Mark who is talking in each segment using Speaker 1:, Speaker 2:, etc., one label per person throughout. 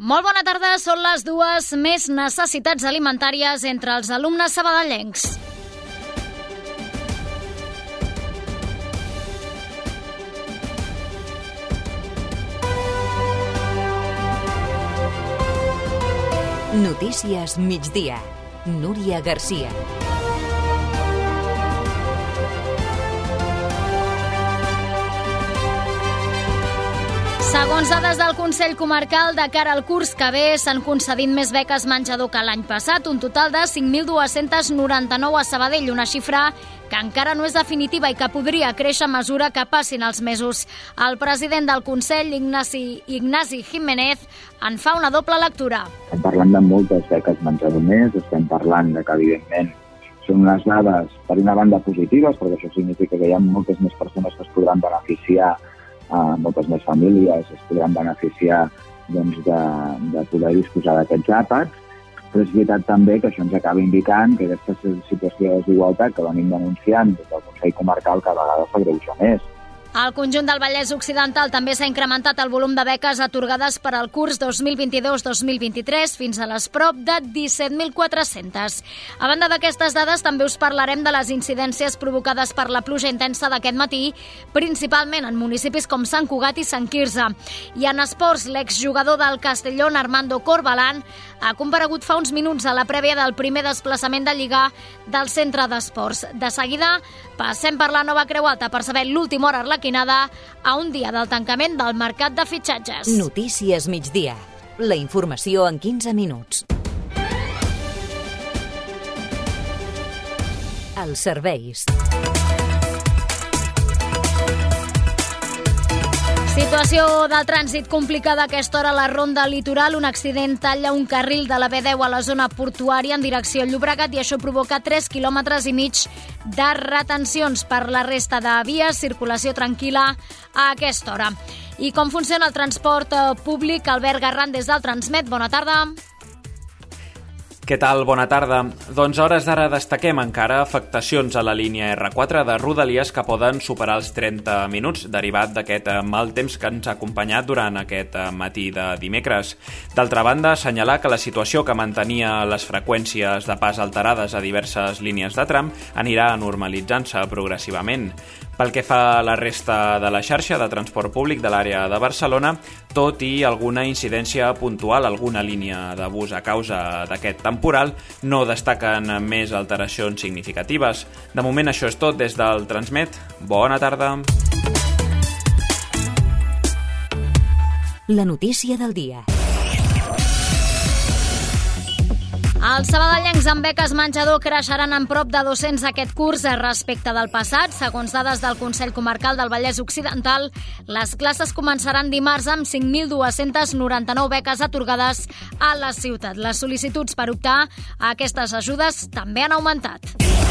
Speaker 1: Molt bona tarda, són les dues. Més necessitats alimentàries entre els alumnes sabadellencs.
Speaker 2: Notícies migdia. Núria Garcia.
Speaker 1: Segons dades del Consell Comarcal, de cara al curs que ve s'han concedit més beques menjador que l'any passat, un total de 5.299 a Sabadell, una xifra que encara no és definitiva i que podria créixer a mesura que passin els mesos. El president del Consell, Ignasi Jiménez, en fa una doble lectura.
Speaker 3: Estem parlant de moltes beques menjador més, estem parlant de que, evidentment, són unes dades, per una banda, positives, perquè això significa que hi ha moltes més persones que es podran beneficiar, moltes més famílies es podran beneficiar de poder disposar d'aquests àpats, però és veritat també que això ens acaba indicant que aquesta situació de desigualtat que venim denunciant des del Consell Comarcal cada vegada s'agreuja més.
Speaker 1: Al conjunt del Vallès Occidental també s'ha incrementat el volum de beques atorgades per al curs 2022-2023 fins a les prop de 17.400. A banda d'aquestes dades, també us parlarem de les incidències provocades per la pluja intensa d'aquest matí, principalment en municipis com Sant Cugat i Sant Quirze. I en esports, l'exjugador del Castellón, Armando Corbalán, ha comparegut fa uns minuts a la prèvia del primer desplaçament de Lliga del centre d'esports. De seguida, passem per la Nova Creu Alta per saber l'última hora arlequinada a un dia del tancament del mercat de fitxatges.
Speaker 2: Notícies migdia. La informació en 15 minuts. Els serveis.
Speaker 1: Situació del trànsit complicada a aquesta hora a la Ronda Litoral. Un accident talla un carril de la B10 a la zona portuària en direcció a Llobregat i això provoca 3,5 quilòmetres de retencions. Per la resta de vies, circulació tranquil·la a aquesta hora. I com funciona el transport públic? Albert Garran, des del Transmet. Bona tarda.
Speaker 4: Què tal? Bona tarda. Doncs a hores d'ara destaquem encara afectacions a la línia R4 de Rodalies que poden superar els 30 minuts, derivat d'aquest mal temps que ens ha acompanyat durant aquest matí de dimecres. D'altra banda, assenyalar que la situació que mantenia les freqüències de pas alterades a diverses línies de tram anirà normalitzant-se progressivament. Pel que fa a la resta de la xarxa de transport públic de l'àrea de Barcelona, tot i alguna incidència puntual, alguna línia de bus a causa d'aquest temporal, no destaquen més alteracions significatives. De moment això és tot des del Transmet. Bona tarda.
Speaker 2: La notícia del dia.
Speaker 1: Els sabadellencs amb beques menjador creixeran en prop de 200 aquest curs respecte del passat. Segons dades del Consell Comarcal del Vallès Occidental, les classes començaran dimarts amb 5.299 beques atorgades a la ciutat. Les sol·licituds per optar a aquestes ajudes també han augmentat.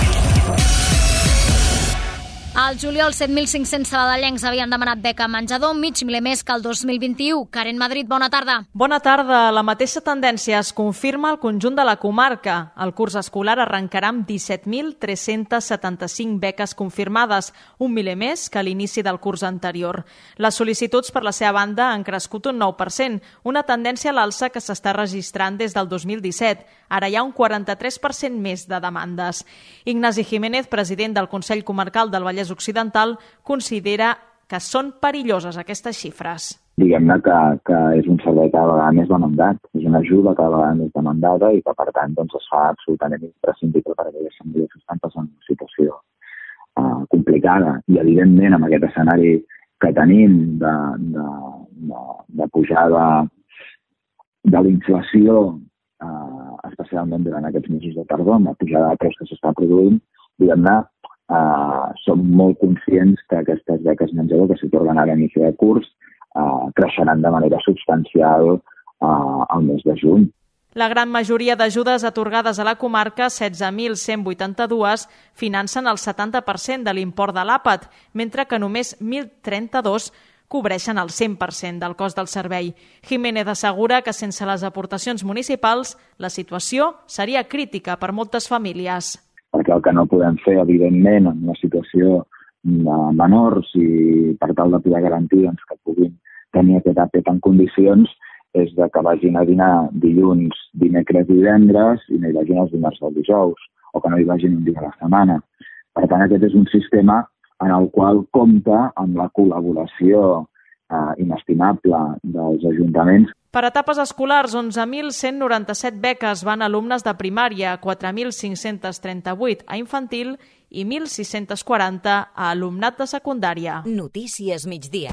Speaker 1: Al juliol, 7.500 sabadellencs havien demanat beca menjador, mig miler més que el 2021. Karen Madrid, bona tarda.
Speaker 5: Bona tarda. La mateixa tendència es confirma al conjunt de la comarca. El curs escolar arrencarà amb 17.375 beques confirmades, un miler més que a l'inici del curs anterior. Les sol·licituds, per la seva banda, han crescut un 9%, una tendència a l'alça que s'està registrant des del 2017. Ara hi ha un 43% més de demandes. Ignasi Jiménez, president del Consell Comarcal del Vallès Occidental, considera que són perilloses aquestes xifres.
Speaker 3: Diguem-ne que és un servei cada vegada més demandat, és una ajuda cada vegada més demandada i que, per tant, es fa absolutament imprescindible per a aquelles famílies que estan passant una situació complicada. I, evidentment, amb aquest escenari que tenim de pujada de la inflació, especialment durant aquests mesos de tardor, amb la pujada de preus que s'està produint, diguem-ne, som molt conscients que aquestes beques menjador que s'atorguen a l'inici de curs creixeran de manera substancial al mes de juny.
Speaker 5: La gran majoria d'ajudes atorgades a la comarca, 16.182, financen el 70% de l'import de l'àpat, mentre que només 1.032 cobreixen el 100% del cost del servei. Jiménez assegura que sense les aportacions municipals la situació seria crítica per moltes famílies.
Speaker 3: Perquè el que no podem fer, evidentment, en una situació de menors i per tal de poder garantir que puguin tenir aquest àpat en condicions, és de que vagin a dinar dilluns, dimecres i divendres i no hi vagin els dimarts o els dijous, o que no hi vagin un dia a la setmana. Per tant, aquest és un sistema en el qual compta amb la col·laboració inestimable dels ajuntaments.
Speaker 5: Per etapes escolars, 11.197 beques van a alumnes de primària, 4.538 a infantil i 1.640 a alumnat de secundària.
Speaker 2: Notícies migdia.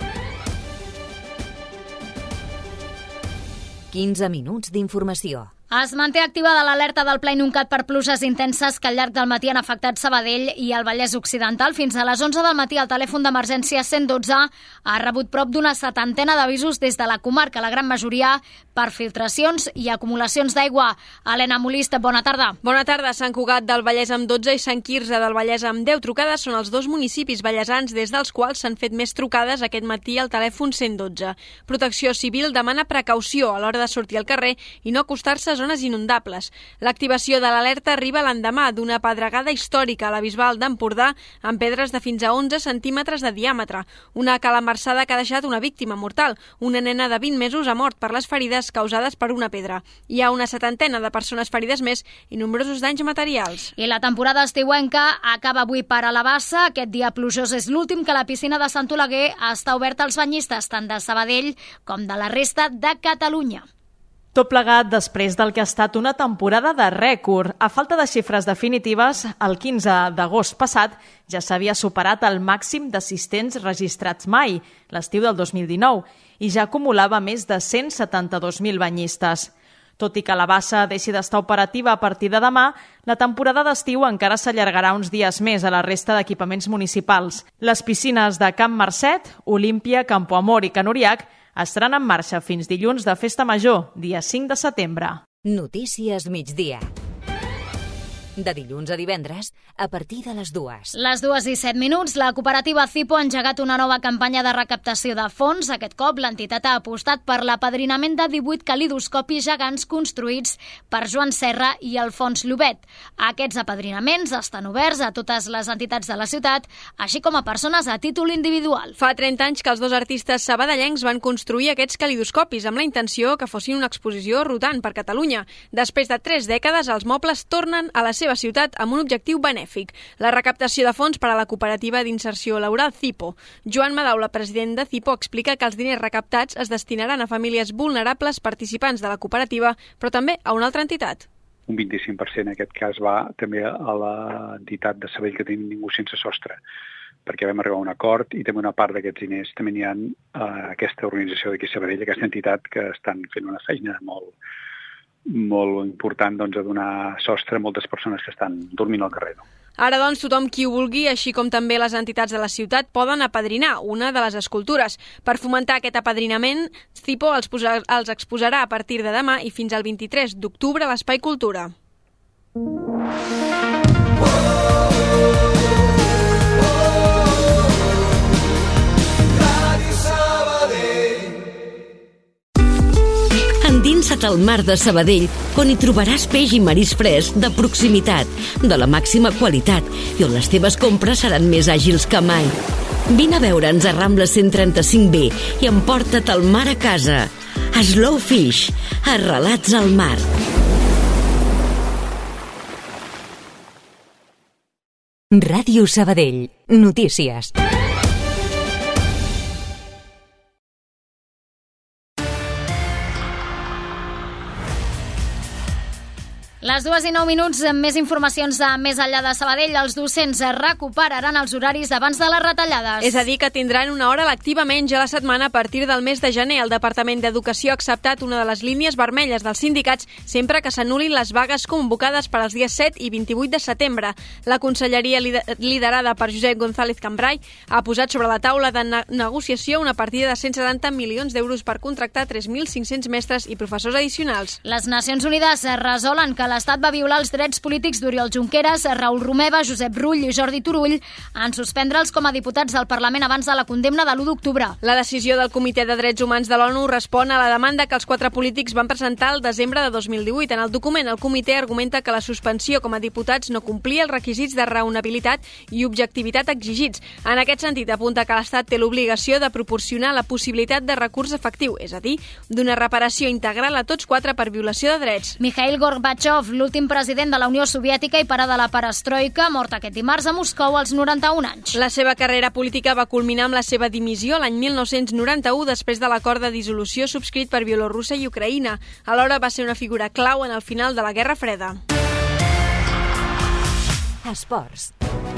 Speaker 2: 15 minuts d'informació.
Speaker 1: Es manté activada l'alerta del Pla Inuncat per pluges intenses que al llarg del matí han afectat Sabadell i el Vallès Occidental. Fins a les 11 del matí el telèfon d'emergència 112 ha rebut prop d'una 70 d'avisos des de la comarca, la gran majoria per filtracions i acumulacions d'aigua. Helena Molist, bona tarda.
Speaker 6: Bona tarda. Sant Cugat del Vallès amb 12 i Sant Quirze del Vallès amb 10 trucades són els dos municipis vallesans des dels quals s'han fet més trucades aquest matí al telèfon 112. Protecció Civil demana precaució a l'hora de sortir al carrer i no acostar-se a zones inundables. L'activació de l'alerta arriba l'endemà d'una pedregada històrica a la Bisbal d'Empordà amb pedres de fins a 11 centímetres de diàmetre. Una calamarsada que ha deixat una víctima mortal. Una nena de 20 mesos ha mort per les ferides causades per una pedra. Hi ha una 70 de persones ferides més i nombrosos danys materials.
Speaker 1: I la temporada estiuenca acaba avui per a la Bassa. Aquest dia plujós és l'últim que la piscina de Sant Oleguer està oberta als banyistes tant de Sabadell com de la resta de Catalunya.
Speaker 5: Tot plegat després del que ha estat una temporada de rècord. A falta de xifres definitives, el 15 d'agost passat ja s'havia superat el màxim d'assistents registrats mai, l'estiu del 2019, i ja acumulava més de 172.000 banyistes. Tot i que la Bassa deixi d'estar operativa a partir de demà, la temporada d'estiu encara s'allargarà uns dies més a la resta d'equipaments municipals. Les piscines de Can Marcet, Olímpia, Campo Amor i Can Uriac estaran en marxa fins dilluns de Festa Major, dia 5 de setembre.
Speaker 2: Notícies migdia. De dilluns a divendres, a partir de les 2.
Speaker 1: Les 2:07, la cooperativa Cipo ha engegat una nova campanya de recaptació de fons. Aquest cop, l'entitat ha apostat per l'apadrinament de 18 calidoscopis gegants construïts per Joan Serra i Alfons Llobet. Aquests apadrinaments estan oberts a totes les entitats de la ciutat, així com a persones a títol individual.
Speaker 6: Fa 30 anys que els dos artistes sabadellencs van construir aquests calidoscopis amb la intenció que fossin una exposició rotant per Catalunya. Després de 3 dècades, els mobles tornen a la seva ciutat amb un objectiu benèfic, la recaptació de fons per a la cooperativa d'inserció laboral Cipo. Joan Madaula, president de Cipo, explica que els diners recaptats es destinaran a famílies vulnerables participants de la cooperativa, però també a una altra entitat.
Speaker 7: Un 25% en aquest cas va també a l'entitat de Sabadell que tenim Ningú sense sostre, perquè vam arribar a un acord i també una part d'aquests diners també n'hi ha a aquesta organització d'aquí a Sabadell, aquesta entitat que estan fent una feina molt important, doncs, a donar sostre a moltes persones que estan dormint al carrer.
Speaker 6: Ara, doncs, tothom qui ho vulgui, així com també les entitats de la ciutat, poden apadrinar una de les escultures. Per fomentar aquest apadrinament, Cipo els exposarà a partir de demà i fins al 23 d'octubre a l'Espai Cultura.
Speaker 8: Endinsa't al mar de Sabadell, on hi trobaràs peix i maris fresc de proximitat, de la màxima qualitat, i on les teves compres seran més àgils que mai. Vine a veure'ns a Rambla 135B i emporta't el mar a casa. Slow Fish, arrelats al mar.
Speaker 2: Ràdio Sabadell. Notícies.
Speaker 1: Les 2:09, més informacions de més enllà de Sabadell. Els docents recuperaran els horaris abans de les retallades.
Speaker 6: És a dir, que tindran una hora lectiva menys a la setmana a partir del mes de gener. El Departament d'Educació ha acceptat una de les línies vermelles dels sindicats sempre que s'anul·lin les vagues convocades per als dies 7 i 28 de setembre. La conselleria liderada per Josep González Cambray ha posat sobre la taula de negociació una partida de 170 milions d'euros per contractar 3.500 mestres i professors addicionals.
Speaker 1: Les Nacions Unides resolen que l'Estat va violar els drets polítics d'Oriol Junqueras, Raül Romeva, Josep Rull i Jordi Turull en suspendre'ls com a diputats del Parlament abans de la condemna de l'1 d'octubre.
Speaker 6: La decisió del Comitè de Drets Humans de l'ONU respon a la demanda que els 4 polítics van presentar el desembre de 2018. En el document, el comitè argumenta que la suspensió com a diputats no complia els requisits de raonabilitat i objectivitat exigits. En aquest sentit, apunta que l'Estat té l'obligació de proporcionar la possibilitat de recurs efectiu, és a dir, d'una reparació integral a tots 4 per violació de drets.
Speaker 1: Mikhail Gorbachev, l'últim president de la Unió Soviètica i pare de la perestroika, mort aquest dimarts a Moscou als 91 anys.
Speaker 6: La seva carrera política va culminar amb la seva dimissió l'any 1991 després de l'acord de dissolució subscrit per Bielorússia i Ucraïna. Alhora va ser una figura clau en el final de la Guerra Freda.
Speaker 2: Esports.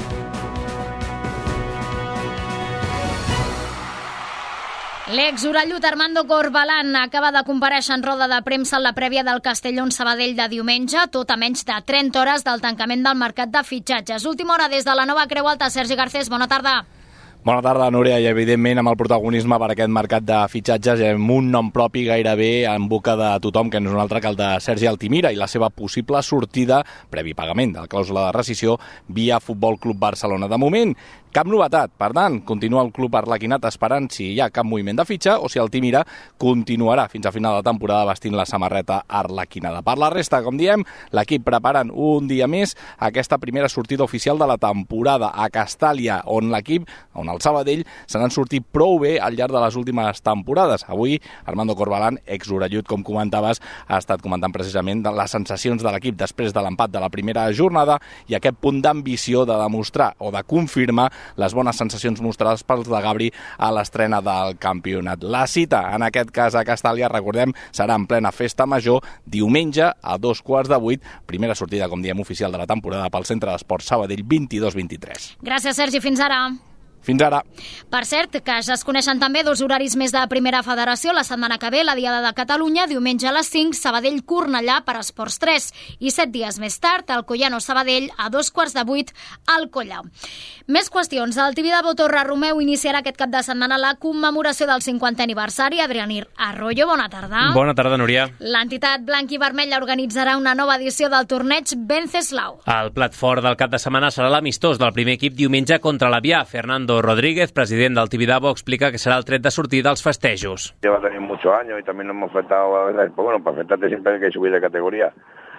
Speaker 1: L'ex-orellut Armando Corbalán acaba de comparèixer en roda de premsa en la prèvia del Castellón-Sabadell de diumenge, tot a menys de 30 hores del tancament del mercat de fitxatges. Última hora des de la Nova Creu Alta. Sergi Garcés, bona tarda.
Speaker 9: Bona tarda, Núria, i evidentment amb el protagonisme per aquest mercat de fitxatges amb un nom propi gairebé en boca de tothom, que no és un altre que el de Sergi Altimira i la seva possible sortida, previ pagament de la clàusula de rescissió, via Futbol Club Barcelona. De moment, cap novetat. Per tant, continua el club arlequinat esperant si hi ha cap moviment de fitxa o si Altimira continuarà fins a final de temporada vestint la samarreta arlequinada. Per la resta, com diem, l'equip preparant un dia més aquesta primera sortida oficial de la temporada a Castàlia, on el Sabadell se n'han sortit prou bé al llarg de les últimes temporades. Avui, Armando Corbalán, ex-orellut, com comentaves, ha estat comentant precisament de les sensacions de l'equip després de l'empat de la primera jornada i aquest punt d'ambició de demostrar o de confirmar les bones sensacions mostrades pels de Gabri a l'estrena del campionat. La cita, en aquest cas a Castàlia, recordem, serà en plena festa major, diumenge a 7:15, primera sortida, com diem, oficial de la temporada pel Centre d'Esports Sabadell 22-23.
Speaker 1: Gràcies, Sergi. Fins ara.
Speaker 9: Fins ara.
Speaker 1: Per cert, que ja es coneixen també 2 horaris més de Primera Federació. La setmana que ve, la Diada de Catalunya, diumenge a les 5, Sabadell-Cornellà per Esports 3. I 7 dies més tard, el Collano-Sabadell a 7:15 al Collau. Més qüestions. El Tibidabo Torre Romeu iniciarà aquest cap de setmana la commemoració del 50è aniversari. Adrianir Arroyo, bona tarda.
Speaker 10: Bona tarda, Núria.
Speaker 1: L'entitat blanc i vermella organitzarà una nova edició del torneig Venceslau.
Speaker 10: El plat fort del cap de setmana serà l'amistós del primer equip diumenge contra l'Avià. Fernando Rodríguez, president del Tibidabo, explica que serà el tret de sortida als festejos.
Speaker 11: Lleva tenido muchos años y también nos hemos enfrentado, pues bueno, para enfrentarte siempre hay que subir de categoría.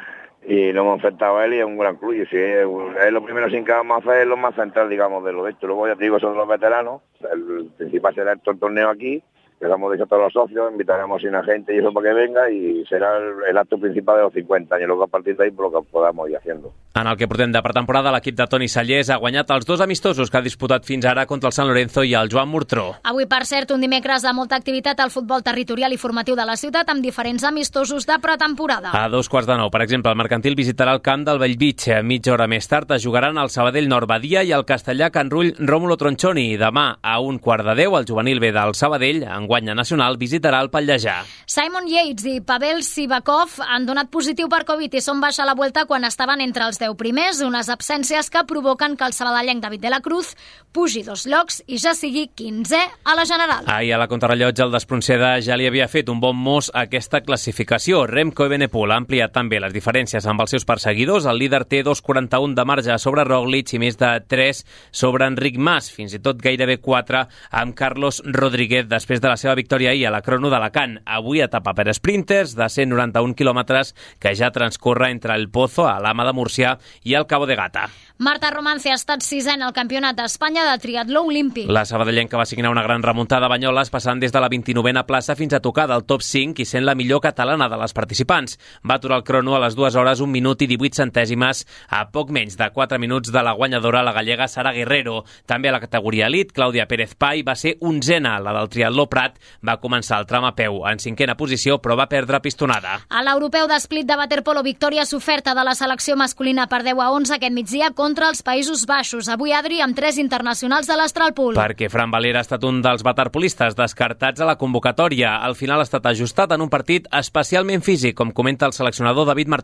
Speaker 11: Y lo hemos enfrentado a él y es un gran club. Y si es lo primero sin que vamos a hacer, es lo más central, digamos, de lo de esto. Luego ya te digo, son los veteranos. El principal será el torneo aquí. Empezamos de hecho a todos los socios, invitaremos a una gente y eso para que venga y será el acto principal de los 50 años, luego a partir de ahí por lo que podamos ir haciendo.
Speaker 10: En el que portem de pretemporada, l'equip de Toni Sallés ha guanyat els 2 amistosos que ha disputat fins ara contra el San Lorenzo i el Joan Murtró.
Speaker 1: Avui, per cert, un dimecres de molta activitat al futbol territorial i formatiu de la ciutat amb diferents amistosos de pretemporada.
Speaker 10: A 8:15, per exemple, el Mercantil visitarà el camp del Bellvitge. Mitja hora més tard es jugaran el Sabadell Nord Badia i el Castellà Can Rull Rómulo Tronchoni. Demà, a 1:15, el juvenil B del Sabadell, enguany nacional, visitarà el Pallejà.
Speaker 1: Simon Yates i Pavel Sivakov han donat positiu per Covid i són baixa a la Vuelta quan estaven entre els 10 primers, unes absències que provoquen que el sabadellenc David de la Cruz pugi 2 llocs i ja sigui 15è a la general.
Speaker 10: Ahir a la contrarrellotge el d'Espronceda ja li havia fet un bon mos a aquesta classificació. Remco Evenepoel ha ampliat també les diferències amb els seus perseguidors. El líder té 2,41 de marge sobre Roglic i més de 3 sobre Enric Mas, fins i tot gairebé 4 amb Carlos Rodríguez després de la seva victòria ahir a la crono d'Alacant. Avui etapa per sprinters de 191 quilòmetres que ja transcorre entre el Pozo, a l'Ama de Murcià, i el Cabo de Gata.
Speaker 1: Marta Romance ha estat 6ena al Campionat d'Espanya de triatló olímpic.
Speaker 10: La sabadellenca va signar una gran remuntada a Banyoles, passant des de la 29a plaça fins a tocar del top 5 i sent la millor catalana de les participants. Va aturar el crono a les 2 hores 1 minut i 18 centèsimes, a poc menys de 4 minuts de la guanyadora, la gallega Sara Guerrero. També a la categoria elit, Clàudia Pérez Pai va ser 11a. La del triatló Prat va començar el tram a peu en 5a posició, però va perdre pistonada.
Speaker 1: A l'europeu d'esplit de waterpolo, victòria soferta de la selecció masculina per 10-11 aquest migdia contra els Països Baixos. Avui, Adri, amb 3 internacionals de l'Astralpool.
Speaker 10: Perquè Fran Valera ha estat un dels waterpolistes descartats a la convocatòria. Al final ha estat ajustat en un partit especialment físic, com comenta el seleccionador David Martín.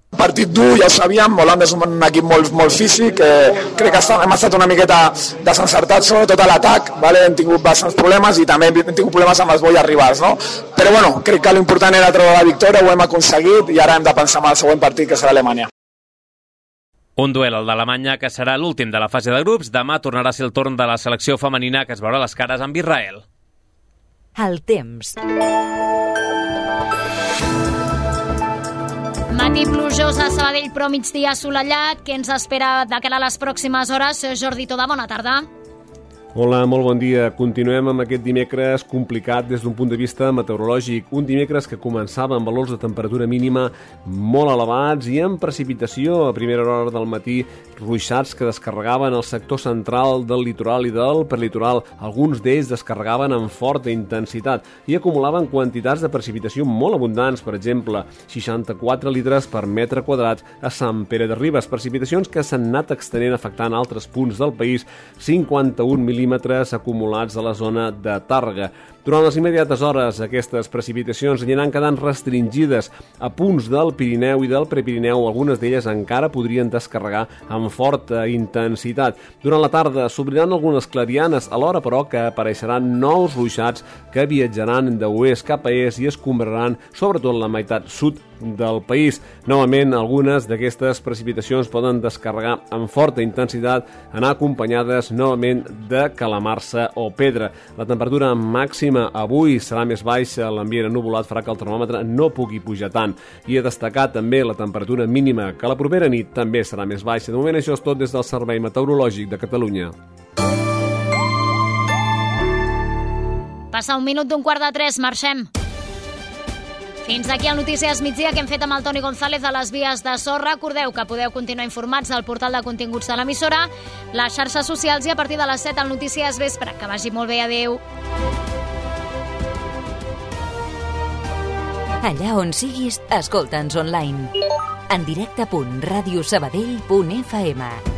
Speaker 12: Partit dur, ja ho sabíem, Holanda és un equip molt físic, crec que hem estat una miqueta desencertats, sobretot a l'atac, vale? Hem tingut bastants problemes i també hem tingut problemes amb els boies rivals, no? Però bueno, crec que l'important era treure la victòria, ho hem aconseguit i ara hem de pensar en el següent partit, que serà Alemanya.
Speaker 10: Un duel, el d'Alemanya, que serà l'últim de la fase de grups. Demà tornarà a ser el torn de la selecció femenina, que es veurà les cares amb Israel.
Speaker 2: El temps.
Speaker 1: Matí plujós a Sabadell, però migdia assolellat. Què ens espera de cara a les pròximes hores? Jordi Toda, bona tarda.
Speaker 13: Hola, molt bon dia. Continuem amb aquest dimecres complicat des d'un punt de vista meteorològic. Un dimecres que començava amb valors de temperatura mínima molt elevats i amb precipitació a primera hora del matí, ruixats que descarregaven el sector central del litoral i del perlitoral. Alguns d'ells descarregaven amb forta intensitat i acumulaven quantitats de precipitació molt abundants, per exemple, 64 litres per metre quadrat a Sant Pere de Ribes. Precipitacions que s'han anat extenent afectant altres punts del país, 51 mil·límetres acumulats a la zona de Tàrrega. Durant les immediates hores, aquestes precipitacions aniran quedant restringides a punts del Pirineu i del Prepirineu. Algunes d'elles encara podrien descarregar amb forta intensitat. Durant la tarda s'obriran algunes clarianes, alhora però que apareixeran nous ruixats que viatjaran d'oest cap a est i escombraran sobretot la meitat sud del país. Novament, algunes d'aquestes precipitacions poden descarregar amb forta intensitat, anar acompanyades novament de calamarsa o pedra. La temperatura màxima avui serà més baixa, l'ambient ennuvolat farà que el termòmetre no pugui pujar tant. I a destacar també la temperatura mínima, que la propera nit també serà més baixa. De moment això és tot des del Servei Meteorològic de Catalunya.
Speaker 1: Passa un minut d'un quart de 3, marxem. Fins aquí el Notícies Migdia que hem fet amb el Toni González a les vies de so. Recordeu que podeu continuar informats al portal de continguts de l'emissora, les xarxes socials i a partir de les 7 al Notícies Vespre. Que vagi molt bé, adeu.
Speaker 2: Allà on siguis, escolta'ns online. En directe.radiosabadell.fm